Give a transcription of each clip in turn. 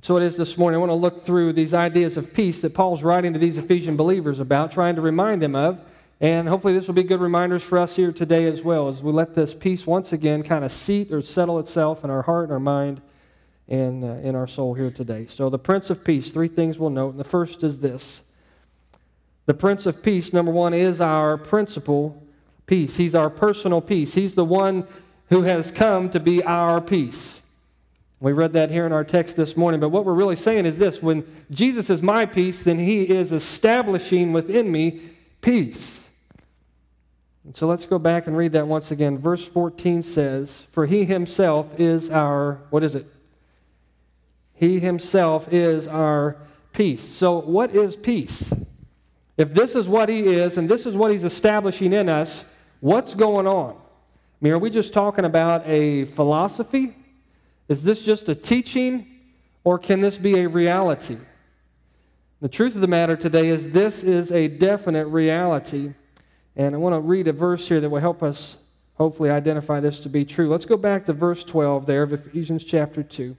So it is this morning. I want to look through these ideas of peace that Paul's writing to these Ephesian believers about, trying to remind them of. And hopefully this will be good reminders for us here today as well, as we let this peace once again kind of seat or settle itself in our heart and our mind and in our soul here today. So the Prince of Peace, three things we'll note. And the first is this. The Prince of Peace, number one, is our principal peace. He's our personal peace. He's the one who has come to be our peace. We read that here in our text this morning, but what we're really saying is this: when Jesus is my peace, then he is establishing within me peace. And so let's go back and read that once again. Verse 14 says, "For he himself is our," what is it? He himself is our peace. So what is peace? If this is what he is, and this is what he's establishing in us, what's going on? I mean, are we just talking about a philosophy? Is this just a teaching, or can this be a reality? The truth of the matter today is this is a definite reality. And I want to read a verse here that will help us hopefully identify this to be true. Let's go back to verse 12 there of Ephesians chapter 2.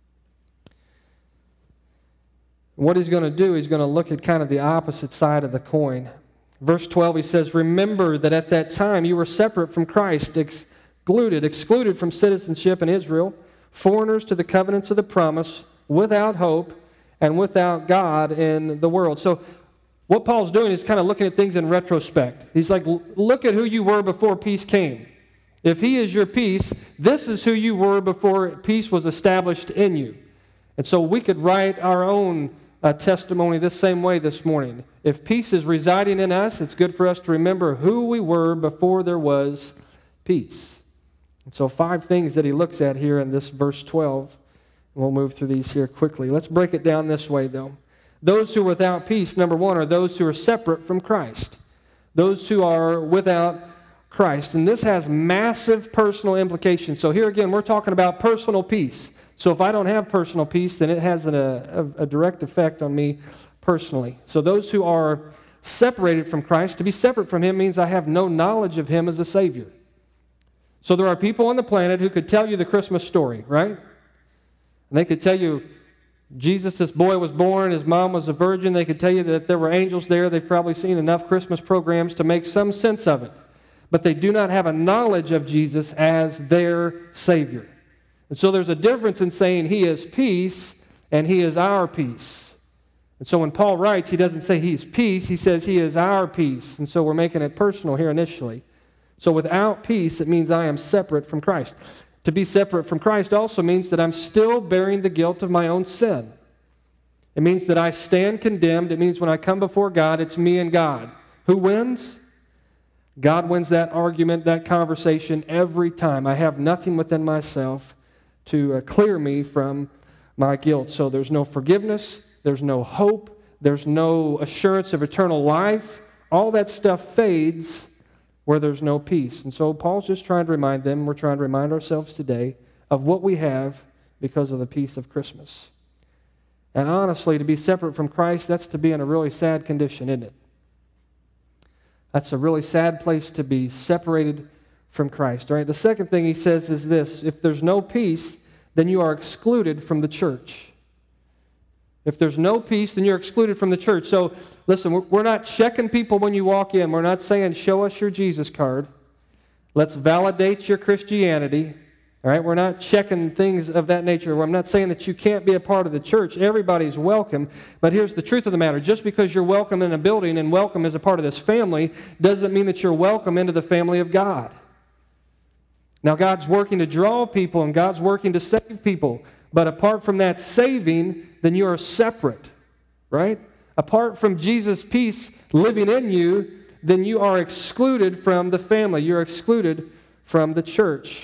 What he's going to do, he's going to look at kind of the opposite side of the coin. Verse 12, he says, "Remember that at that time you were separate from Christ, excluded from citizenship in Israel, foreigners to the covenants of the promise, without hope and without God in the world." So what Paul's doing is kind of looking at things in retrospect. He's like, look at who you were before peace came. If he is your peace, this is who you were before peace was established in you. And so we could write our own testimony this same way this morning. If peace is residing in us, it's good for us to remember who we were before there was peace. And so 5 things that he looks at here in this verse 12. And we'll move through these here quickly. Let's break it down this way, though. Those who are without peace, number one, are those who are separate from Christ. Those who are without Christ. And this has massive personal implications. So here again, we're talking about personal peace. So if I don't have personal peace, then it has a direct effect on me personally. So those who are separated from Christ, to be separate from him means I have no knowledge of him as a Savior. So there are people on the planet who could tell you the Christmas story, right? And they could tell you Jesus, this boy, was born, his mom was a virgin. They could tell you that there were angels there. They've probably seen enough Christmas programs to make some sense of it. But they do not have a knowledge of Jesus as their Savior. And so there's a difference in saying he is peace and he is our peace. And so when Paul writes, he doesn't say he's peace, he says he is our peace. And so we're making it personal here initially. So without peace, it means I am separate from Christ. To be separate from Christ also means that I'm still bearing the guilt of my own sin. It means that I stand condemned. It means when I come before God, it's me and God. Who wins? God wins that argument, that conversation every time. I have nothing within myself to clear me from my guilt. So there's no forgiveness, there's no hope, there's no assurance of eternal life. All that stuff fades where there's no peace. And so Paul's just trying to remind them, we're trying to remind ourselves today of what we have because of the peace of Christmas. And honestly, to be separate from Christ, that's to be in a really sad condition, isn't it? That's a really sad place to be, separated from Christ. All right, the second thing he says is this: if there's no peace, then you are excluded from the church. If there's no peace, then you're excluded from the church. So, listen, we're not checking people when you walk in. We're not saying, show us your Jesus card. Let's validate your Christianity. All right, we're not checking things of that nature. I'm not saying that you can't be a part of the church. Everybody's welcome. But here's the truth of the matter. Just because you're welcome in a building and welcome as a part of this family doesn't mean that you're welcome into the family of God. Now, God's working to draw people and God's working to save people. But apart from that saving, then you are separate, right? Apart from Jesus' peace living in you, then you are excluded from the family. You're excluded from the church.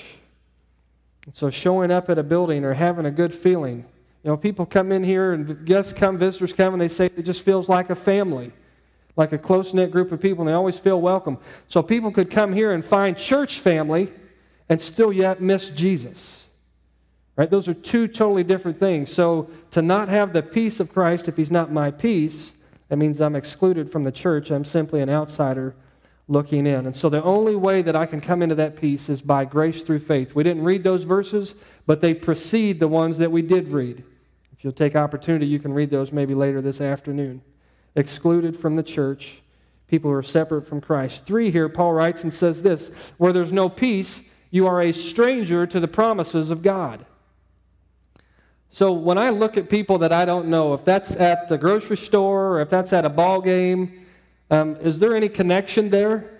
So showing up at a building or having a good feeling. You know, people come in here and guests come, visitors come, and they say it just feels like a family, like a close-knit group of people, and they always feel welcome. So people could come here and find church family and still yet miss Jesus. Right? Those are two totally different things. So to not have the peace of Christ, if he's not my peace, that means I'm excluded from the church. I'm simply an outsider looking in. And so the only way that I can come into that peace is by grace through faith. We didn't read those verses, but they precede the ones that we did read. If you'll take opportunity, you can read those maybe later this afternoon. Excluded from the church, people who are separate from Christ. 3 here, Paul writes and says this, where there's no peace, you are a stranger to the promises of God. So when I look at people that I don't know, if that's at the grocery store or if that's at a ball game, is there any connection there?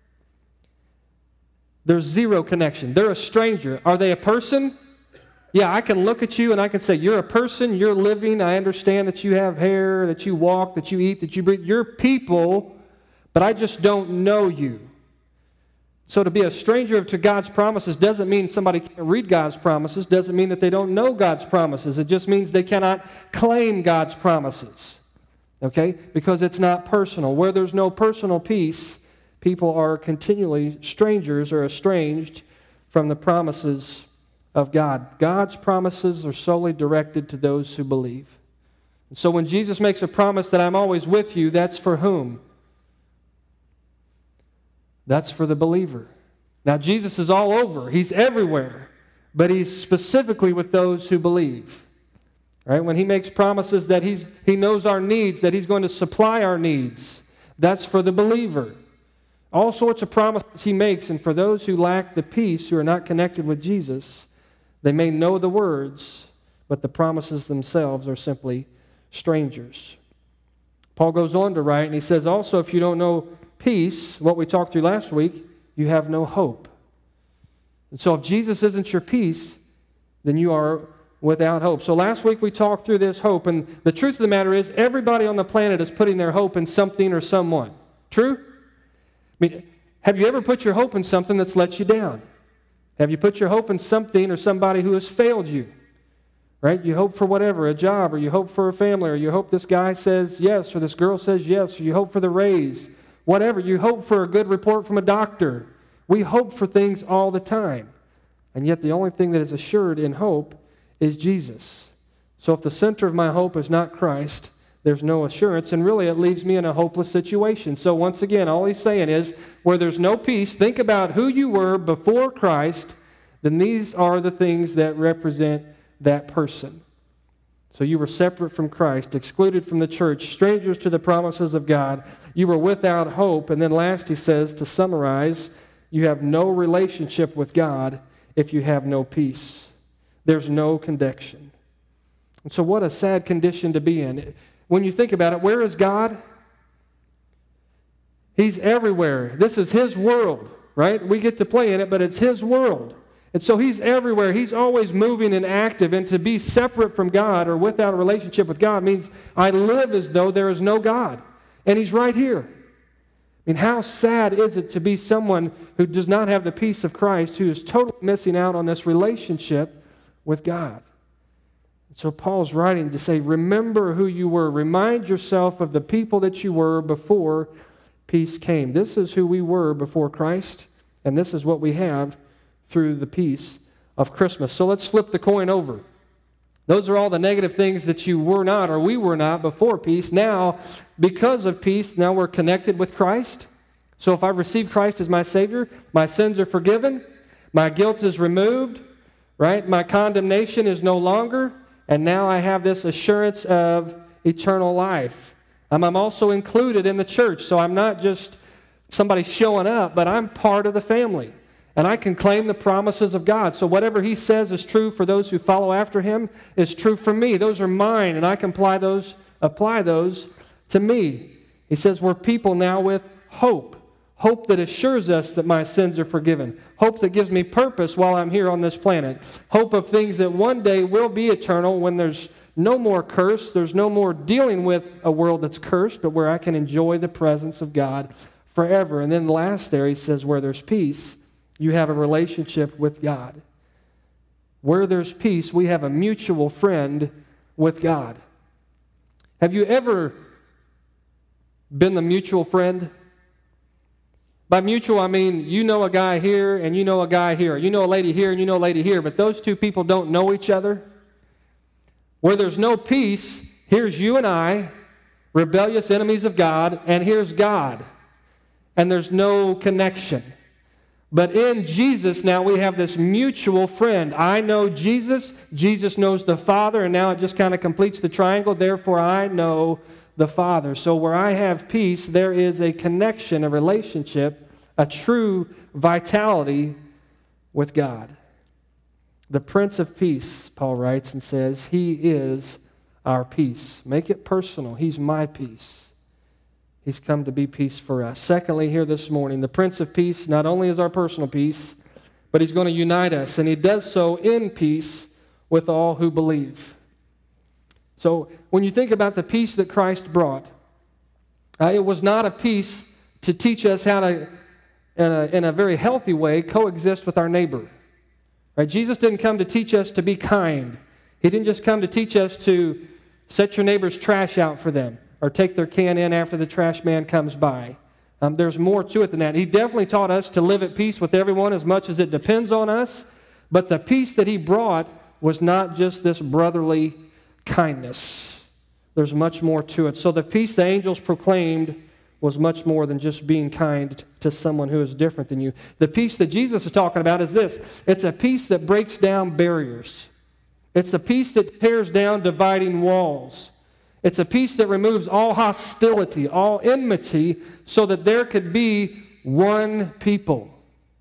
There's zero connection. They're a stranger. Are they a person? Yeah, I can look at you and I can say, you're a person, you're living, I understand that you have hair, that you walk, that you eat, that you breathe. You're people, but I just don't know you. So to be a stranger to God's promises doesn't mean somebody can't read God's promises, doesn't mean that they don't know God's promises. It just means they cannot claim God's promises, okay? Because it's not personal. Where there's no personal peace, people are continually strangers or estranged from the promises of God. God's promises are solely directed to those who believe. And so when Jesus makes a promise that I'm always with you, that's for whom? That's for the believer. Now, Jesus is all over. He's everywhere. But he's specifically with those who believe. Right? When he makes promises that he knows our needs, that he's going to supply our needs, that's for the believer. All sorts of promises he makes, and for those who lack the peace, who are not connected with Jesus, they may know the words, but the promises themselves are simply strangers. Paul goes on to write, and he says, also, if you don't know peace, what we talked through last week, you have no hope. And so if Jesus isn't your peace, then you are without hope. So last week we talked through this hope, and the truth of the matter is everybody on the planet is putting their hope in something or someone. True? I mean, have you ever put your hope in something that's let you down? Have you put your hope in something or somebody who has failed you? Right? You hope for whatever, a job, or you hope for a family, or you hope this guy says yes, or this girl says yes, or you hope for the raise. Whatever. You hope for a good report from a doctor. We hope for things all the time. And yet the only thing that is assured in hope is Jesus. So if the center of my hope is not Christ, there's no assurance, and really it leaves me in a hopeless situation. So once again, all he's saying is, where there's no peace, think about who you were before Christ, then these are the things that represent that person. So you were separate from Christ, excluded from the church, strangers to the promises of God. You were without hope. And then last he says, to summarize, you have no relationship with God if you have no peace. There's no connection. And so what a sad condition to be in. When you think about it, where is God? He's everywhere. This is his world, right? We get to play in it, but it's his world. And so he's everywhere. He's always moving and active. And to be separate from God or without a relationship with God means I live as though there is no God. And he's right here. I mean, how sad is it to be someone who does not have the peace of Christ, who is totally missing out on this relationship with God? So Paul's writing to say, remember who you were. Remind yourself of the people that you were before peace came. This is who we were before Christ, and this is what we have through the peace of Christmas. So let's flip the coin over. Those are all the negative things that you were not or we were not before peace. Now, because of peace, now we're connected with Christ. So if I've received Christ as my Savior, my sins are forgiven, my guilt is removed, right? My condemnation is no longer. And now I have this assurance of eternal life. I'm also included in the church, so I'm not just somebody showing up, but I'm part of the family. And I can claim the promises of God. So whatever he says is true for those who follow after him is true for me. Those are mine, and I can apply those to me. He says we're people now with hope. Hope that assures us that my sins are forgiven. Hope that gives me purpose while I'm here on this planet. Hope of things that one day will be eternal when there's no more curse. There's no more dealing with a world that's cursed, but where I can enjoy the presence of God forever. And then last there, he says, where there's peace, you have a relationship with God. Where there's peace, we have a mutual friend with God. Have you ever been the mutual friend? By mutual, I mean you know a guy here and you know a guy here. You know a lady here and you know a lady here, but those two people don't know each other. Where there's no peace, here's you and I, rebellious enemies of God, and here's God. And there's no connection. But in Jesus now we have this mutual friend. I know Jesus, Jesus knows the Father, and now it just kind of completes the triangle. Therefore, I know the Father. So where I have peace, there is a connection, a relationship, a true vitality with God. The Prince of Peace, Paul writes and says, He is our peace. Make it personal. He's my peace. He's come to be peace for us. Secondly, here this morning, the Prince of Peace not only is our personal peace, but He's going to unite us, and He does so in peace with all who believe. So when you think about the peace that Christ brought, it was not a peace to teach us how to, in a very healthy way, coexist with our neighbor. Right? Jesus didn't come to teach us to be kind. He didn't just come to teach us to set your neighbor's trash out for them or take their can in after the trash man comes by. There's more to it than that. He definitely taught us to live at peace with everyone as much as it depends on us, but the peace that He brought was not just this brotherly kindness. There's much more to it. So the peace the angels proclaimed was much more than just being kind to someone who is different than you. The peace that Jesus is talking about is this. It's a peace that breaks down barriers. It's a peace that tears down dividing walls. It's a peace that removes all hostility, all enmity, so that there could be one people.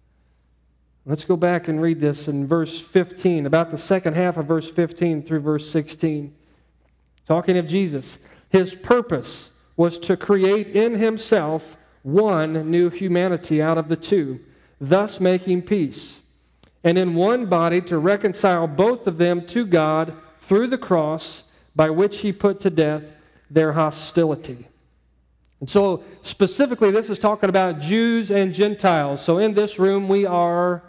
Let's go back and read this in verse 15, about the second half of verse 15 through verse 16. Talking of Jesus, His purpose was to create in Himself one new humanity out of the two, thus making peace, and in one body to reconcile both of them to God through the cross, by which He put to death their hostility. And so specifically this is talking about Jews and Gentiles. So in this room we are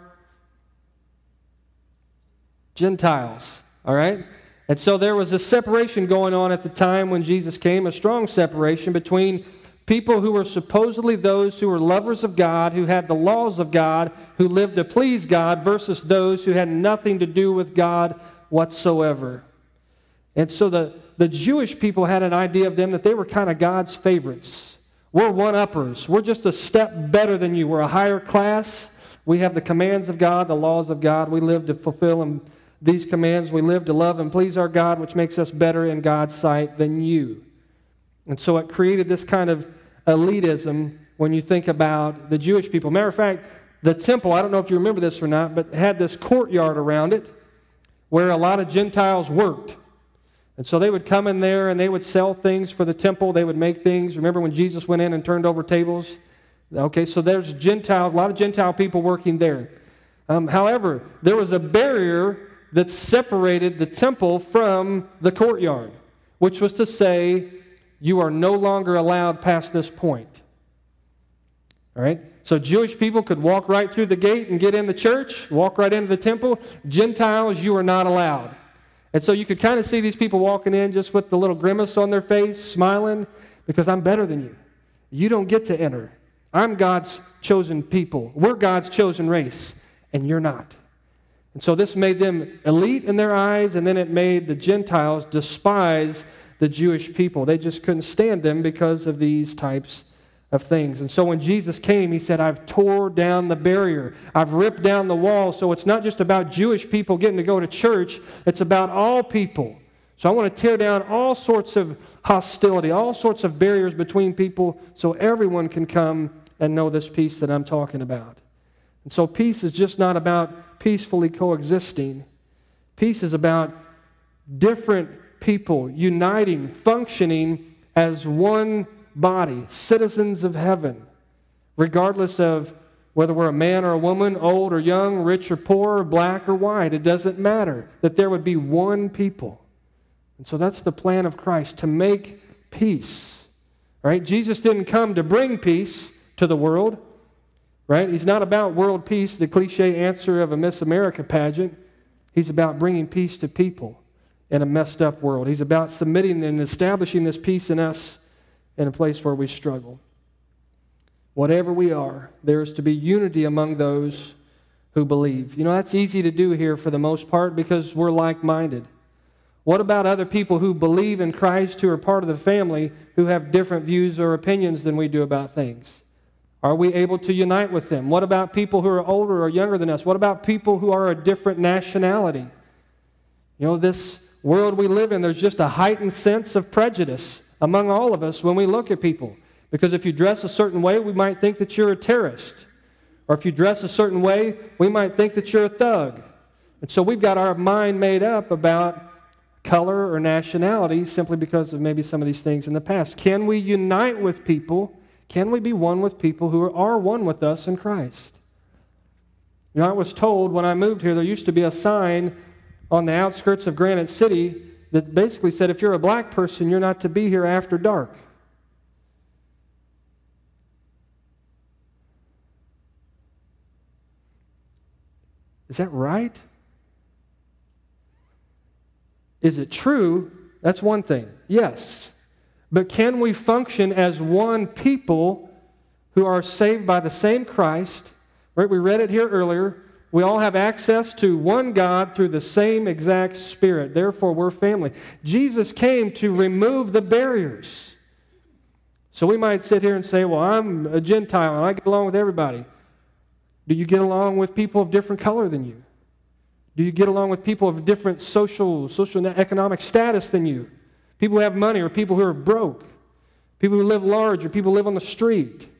Gentiles, all right? And so there was a separation going on at the time when Jesus came, a strong separation between people who were supposedly those who were lovers of God, who had the laws of God, who lived to please God, versus those who had nothing to do with God whatsoever. And so the Jewish people had an idea of them that they were kind of God's favorites. We're one-uppers. We're just a step better than you. We're a higher class. We have the commands of God, the laws of God. We live to fulfill these commands. We live to love and please our God, which makes us better in God's sight than you. And so it created this kind of elitism when you think about the Jewish people. Matter of fact, the temple, I don't know if you remember this or not, but had this courtyard around it where a lot of Gentiles worked. And so they would come in there and they would sell things for the temple. They would make things. Remember when Jesus went in and turned over tables? Okay, so there's Gentiles, a lot of Gentile people working there. However, there was a barrier that separated the temple from the courtyard, which was to say, you are no longer allowed past this point. All right? So Jewish people could walk right through the gate and get in the church, walk right into the temple. Gentiles, you are not allowed. And so you could kind of see these people walking in just with the little grimace on their face, smiling, because I'm better than you. You don't get to enter. I'm God's chosen people. We're God's chosen race, and you're not. And so this made them elite in their eyes, and then it made the Gentiles despise the Jewish people. They just couldn't stand them because of these types of things. And so when Jesus came, He said, I've tore down the barrier. I've ripped down the wall. So it's not just about Jewish people getting to go to church. It's about all people. So I want to tear down all sorts of hostility, all sorts of barriers between people so everyone can come and know this peace that I'm talking about. And so peace is just not about peacefully coexisting. Peace is about different people uniting, functioning as one body, citizens of heaven, regardless of whether we're a man or a woman, old or young, rich or poor, black or white. It doesn't matter, that there would be one people. And so that's the plan of Christ, to make peace. Right? Jesus didn't come to bring peace to the world. Right? He's not about world peace, the cliche answer of a Miss America pageant. He's about bringing peace to people in a messed up world. He's about submitting and establishing this peace in us in a place where we struggle. Whatever we are, there is to be unity among those who believe. You know, that's easy to do here for the most part because we're like-minded. What about other people who believe in Christ, who are part of the family, who have different views or opinions than we do about things? Are we able to unite with them? What about people who are older or younger than us? What about people who are a different nationality? You know, this world we live in, there's just a heightened sense of prejudice among all of us when we look at people. Because if you dress a certain way, we might think that you're a terrorist. Or if you dress a certain way, we might think that you're a thug. And so we've got our mind made up about color or nationality simply because of maybe some of these things in the past. Can we unite with people? Can we be one with people who are one with us in Christ? You know, I was told when I moved here, there used to be a sign on the outskirts of Granite City that basically said, if you're a black person, you're not to be here after dark. Is that right? Is it true? That's one thing. Yes. But can we function as one people who are saved by the same Christ? Right? We read it here earlier. We all have access to one God through the same exact Spirit. Therefore, we're family. Jesus came to remove the barriers. So we might sit here and say, well, I'm a Gentile and I get along with everybody. Do you get along with people of different color than you? Do you get along with people of different social and economic status than you? People who have money or people who are broke? People who live large or people who live on the street?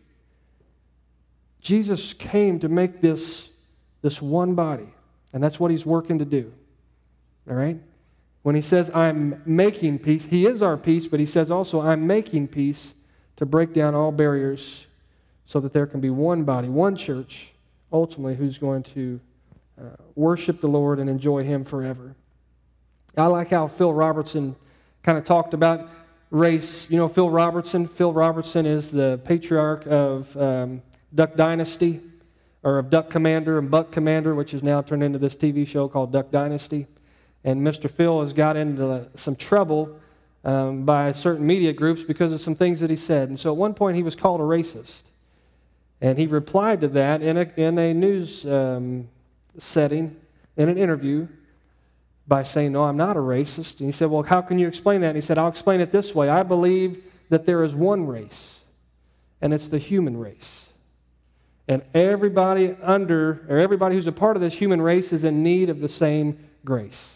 Jesus came to make this one body, and that's what he's working to do. All right? When he says, I'm making peace, he is our peace, but he says also, I'm making peace to break down all barriers so that there can be one body, one church, ultimately, who's going to worship the Lord and enjoy him forever. I like how Phil Robertson kind of talked about race. You know Phil Robertson? Phil Robertson is the patriarch of Duck Dynasty, or of Duck Commander and Buck Commander, which is now turned into this TV show called Duck Dynasty. And Mr. Phil has got into some trouble by certain media groups because of some things that he said. And so at one point he was called a racist. And he replied to that in a news setting, in an interview, by saying, no, I'm not a racist. And he said, well, how can you explain that? And he said, I'll explain it this way. I believe that there is one race, and it's the human race. And everybody who's a part of this human race is in need of the same grace.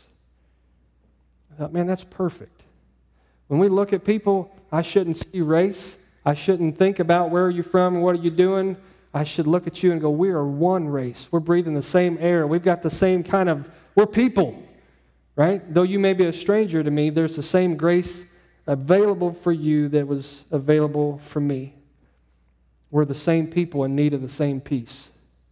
I thought, man, that's perfect. When we look at people, I shouldn't see race. I shouldn't think about where are you from and what are you doing. I should look at you and go, we are one race. We're breathing the same air. We've got the same we're people, right? Though you may be a stranger to me, there's the same grace available for you that was available for me. We're the same people in need of the same peace.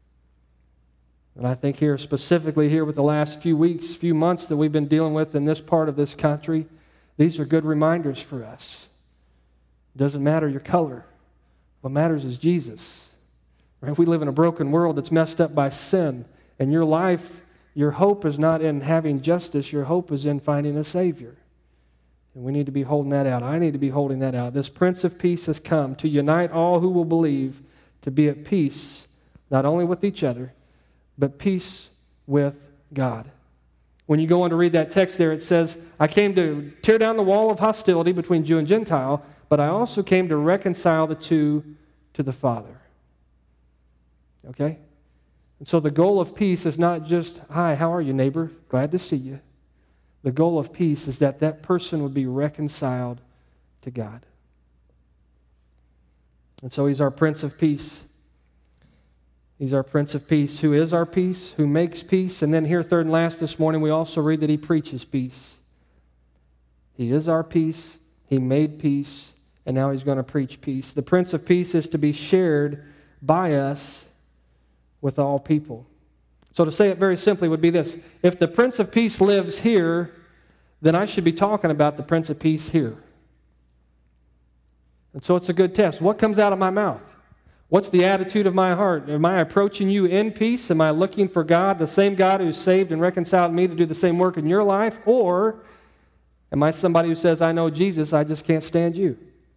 And I think here, specifically here with the last few weeks, few months that we've been dealing with in this part of this country, these are good reminders for us. It doesn't matter your color. What matters is Jesus. Right? We live in a broken world that's messed up by sin. And your life, your hope is not in having justice. Your hope is in finding a Savior. And we need to be holding that out. I need to be holding that out. This Prince of Peace has come to unite all who will believe, to be at peace, not only with each other, but peace with God. When you go on to read that text there, it says, I came to tear down the wall of hostility between Jew and Gentile, but I also came to reconcile the two to the Father. Okay? And so the goal of peace is not just, hi, how are you, neighbor? Glad to see you. The goal of peace is that that person would be reconciled to God. And so he's our Prince of Peace. He's our Prince of Peace, who is our peace, who makes peace. And then here, third and last this morning, we also read that he preaches peace. He is our peace. He made peace. And now he's going to preach peace. The Prince of Peace is to be shared by us with all people. So to say it very simply would be this. If the Prince of Peace lives here, then I should be talking about the Prince of Peace here. And so it's a good test. What comes out of my mouth? What's the attitude of my heart? Am I approaching you in peace? Am I looking for God, the same God who saved and reconciled me, to do the same work in your life? Or am I somebody who says, I know Jesus, I just can't stand you?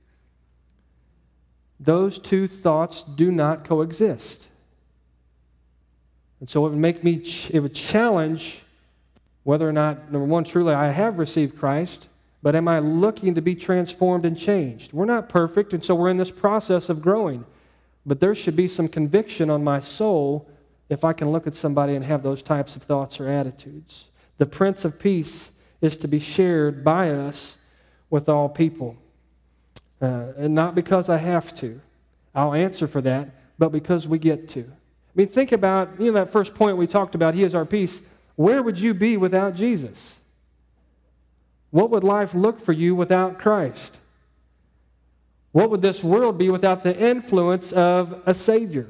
Those two thoughts do not coexist. And so it would challenge whether or not, number one, truly I have received Christ, but am I looking to be transformed and changed? We're not perfect, and so we're in this process of growing. But there should be some conviction on my soul if I can look at somebody and have those types of thoughts or attitudes. The Prince of Peace is to be shared by us with all people. And not because I have to. I'll answer for that, but because we get to. I mean, think about, that first point we talked about, He is our peace. Where would you be without Jesus? What would life look for you without Christ? What would this world be without the influence of a Savior?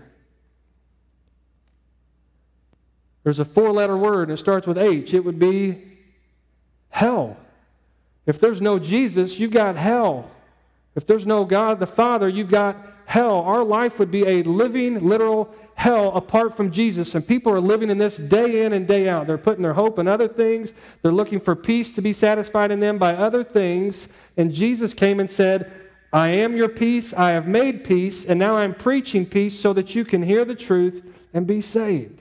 There's a 4-letter word, and it starts with H. It would be hell. If there's no Jesus, you've got hell. If there's no God the Father, you've got hell. Our life would be a living, literal hell apart from Jesus. And people are living in this day in and day out. They're putting their hope in other things. They're looking for peace to be satisfied in them by other things. And Jesus came and said, I am your peace. I have made peace. And now I'm preaching peace so that you can hear the truth and be saved.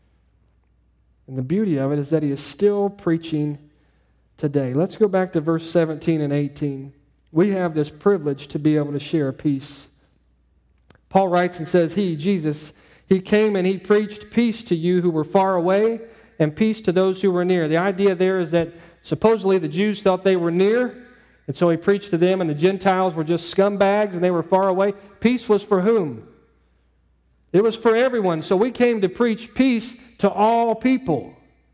And the beauty of it is that He is still preaching today. Let's go back to verse 17 and 18. We have this privilege to be able to share peace. Paul writes and says, He, Jesus, He came and He preached peace to you who were far away and peace to those who were near. The idea there is that supposedly the Jews thought they were near, and so He preached to them, and the Gentiles were just scumbags and they were far away. Peace was for whom? It was for everyone. So we came to preach peace to all people.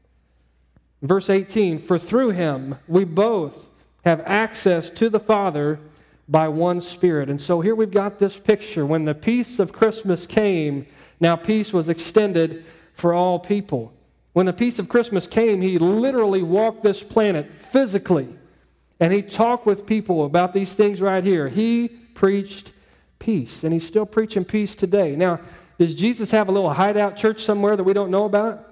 Verse 18, for through Him we both have access to the Father by one Spirit. And so here we've got this picture. When the peace of Christmas came, now peace was extended for all people. When the peace of Christmas came, He literally walked this planet physically. And He talked with people about these things right here. He preached peace. And He's still preaching peace today. Now, does Jesus have a little hideout church somewhere that we don't know about?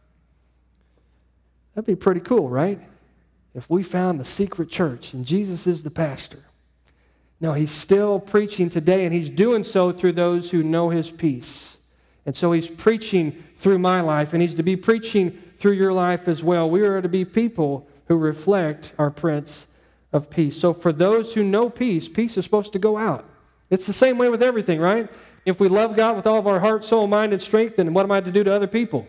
That'd be pretty cool, right? If we found the secret church and Jesus is the pastor. No, He's still preaching today, and He's doing so through those who know His peace. And so He's preaching through my life, and He's to be preaching through your life as well. We are to be people who reflect our Prince of Peace. So for those who know peace, peace is supposed to go out. It's the same way with everything, right? If we love God with all of our heart, soul, mind, and strength, then what am I to do to other people?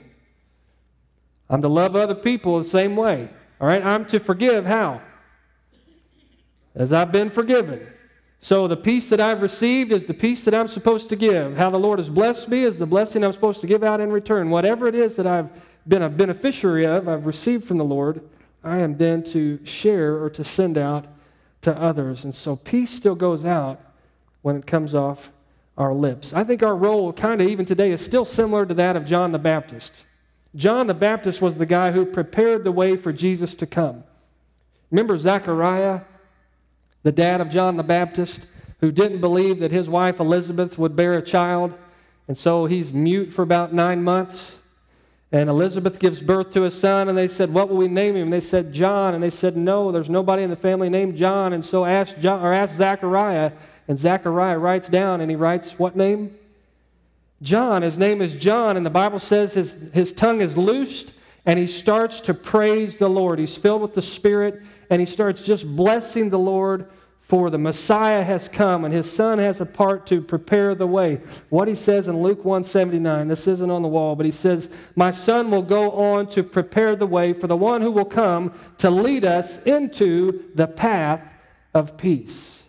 I'm to love other people the same way. All right? I'm to forgive how? As I've been forgiven. So the peace that I've received is the peace that I'm supposed to give. How the Lord has blessed me is the blessing I'm supposed to give out in return. Whatever it is that I've been a beneficiary of, I've received from the Lord, I am then to share or to send out to others. And so peace still goes out when it comes off our lips. I think our role kind of even today is still similar to that of John the Baptist. John the Baptist was the guy who prepared the way for Jesus to come. Remember Zechariah, the dad of John the Baptist, who didn't believe that his wife Elizabeth would bear a child, and so he's mute for about 9 months. And Elizabeth gives birth to a son, and they said, what will we name him? And they said, John. And they said, no, there's nobody in the family named John. And so ask Zechariah, and Zechariah writes down, and he writes what name? John. His name is John, and the Bible says his tongue is loosed, and he starts to praise the Lord. He's filled with the Spirit, and he starts just blessing the Lord, for the Messiah has come, and His Son has a part to prepare the way. What he says in Luke 1:79, this isn't on the wall, but he says, my Son will go on to prepare the way for the one who will come to lead us into the path of peace.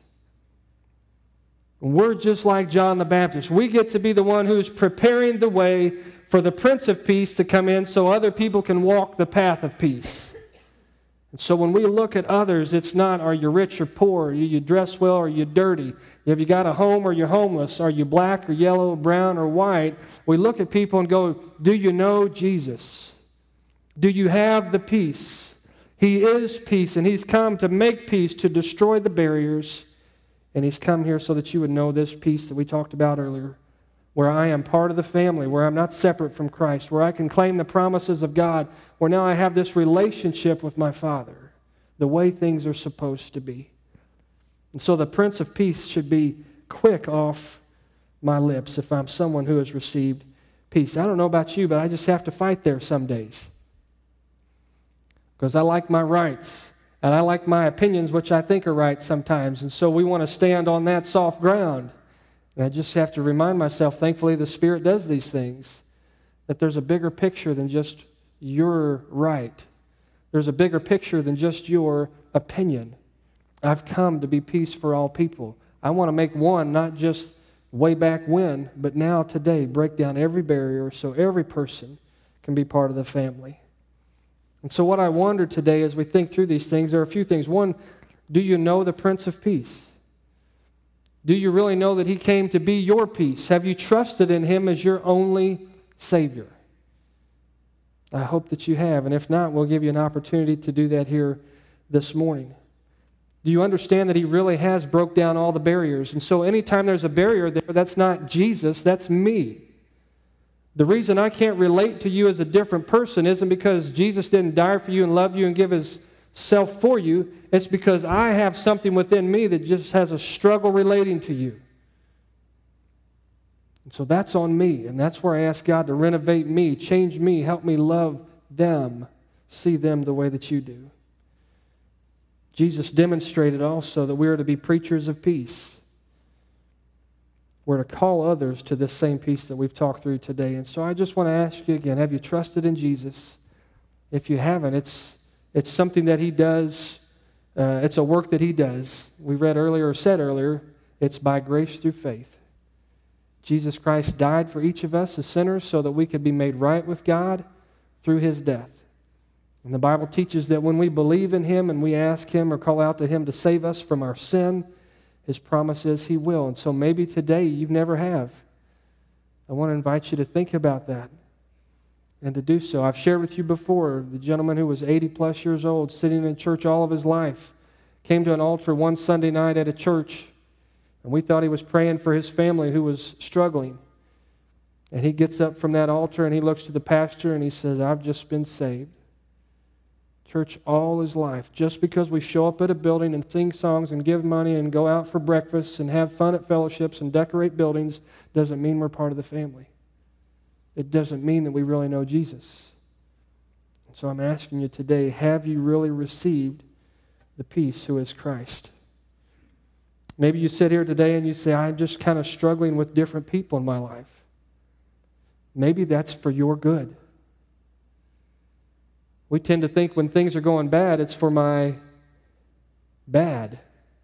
We're just like John the Baptist. We get to be the one who's preparing the way for the Prince of Peace to come in so other people can walk the path of peace. And so when we look at others, it's not, are you rich or poor? Are you dressed well or are you dirty? Have you got a home or you're homeless? Are you black or yellow, brown or white? We look at people and go, do you know Jesus? Do you have the peace? He is peace, and He's come to make peace, to destroy the barriers. And He's come here so that you would know this peace that we talked about earlier, where I am part of the family, where I'm not separate from Christ, where I can claim the promises of God, where now I have this relationship with my Father, the way things are supposed to be. And so the Prince of Peace should be quick off my lips if I'm someone who has received peace. I don't know about you, but I just have to fight there some days, because I like my rights. And I like my opinions, which I think are right sometimes. And so we want to stand on that soft ground. And I just have to remind myself, thankfully the Spirit does these things, that there's a bigger picture than just your right. There's a bigger picture than just your opinion. I've come to be peace for all people. I want to make one, not just way back when, but now today, break down every barrier so every person can be part of the family. And so what I wonder today as we think through these things, there are a few things. One, do you know the Prince of Peace? Do you really know that He came to be your peace? Have you trusted in Him as your only Savior? I hope that you have, and if not, we'll give you an opportunity to do that here this morning. Do you understand that He really has broke down all the barriers? And so anytime there's a barrier there, that's not Jesus, that's me. The reason I can't relate to you as a different person isn't because Jesus didn't die for you and love you and give His self for you. It's because I have something within me that just has a struggle relating to you. And so that's on me, and that's where I ask God to renovate me, change me, help me love them, see them the way that you do. Jesus demonstrated also that we are to be preachers of peace. We're to call others to this same peace that we've talked through today. And so I just want to ask you again, have you trusted in Jesus? If you haven't, it's something that He does. It's a work that He does. We read earlier or said earlier, it's by grace through faith. Jesus Christ died for each of us as sinners so that we could be made right with God through His death. And the Bible teaches that when we believe in Him and we ask Him or call out to Him to save us from our sin, His promise is He will. And so maybe today you've never have. I want to invite you to think about that and to do so. I've shared with you before the gentleman who was 80 plus years old, sitting in church all of his life, came to an altar one Sunday night at a church, and we thought he was praying for his family who was struggling. And he gets up from that altar and he looks to the pastor and he says, I've just been saved. Church all his life. Just because we show up at a building and sing songs and give money and go out for breakfast and have fun at fellowships and decorate buildings doesn't mean we're part of the family. It doesn't mean that we really know Jesus. So I'm asking you today, have you really received the peace who is Christ? Maybe you sit here today and you say, I'm just kind of struggling with different people in my life. Maybe that's for your good. We tend to think when things are going bad, it's for my bad.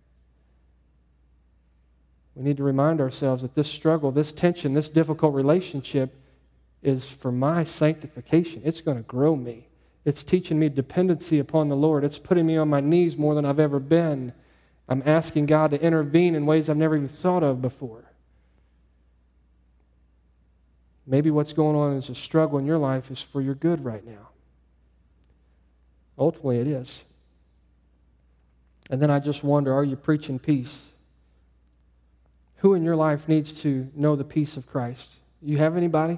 We need to remind ourselves that this struggle, this tension, this difficult relationship is for my sanctification. It's going to grow me. It's teaching me dependency upon the Lord. It's putting me on my knees more than I've ever been. I'm asking God to intervene in ways I've never even thought of before. Maybe what's going on is a struggle in your life is for your good right now. Ultimately, it is. And then I just wonder, are you preaching peace? Who in your life needs to know the peace of Christ? You have anybody?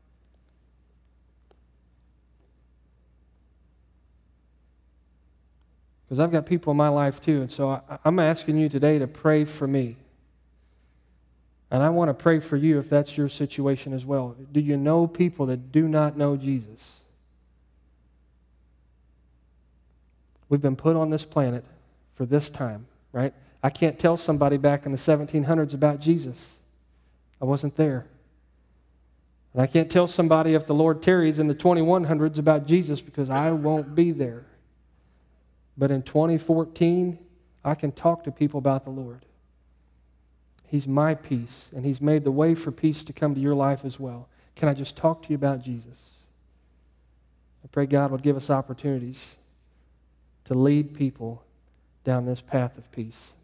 Because I've got people in my life too, and so I'm asking you today to pray for me. And I want to pray for you if that's your situation as well. Do you know people that do not know Jesus? We've been put on this planet for this time, right? I can't tell somebody back in the 1700s about Jesus. I wasn't there. And I can't tell somebody if the Lord tarries in the 2100s about Jesus because I won't be there. But in 2014, I can talk to people about the Lord. He's my peace, and He's made the way for peace to come to your life as well. Can I just talk to you about Jesus? I pray God would give us opportunities to lead people down this path of peace.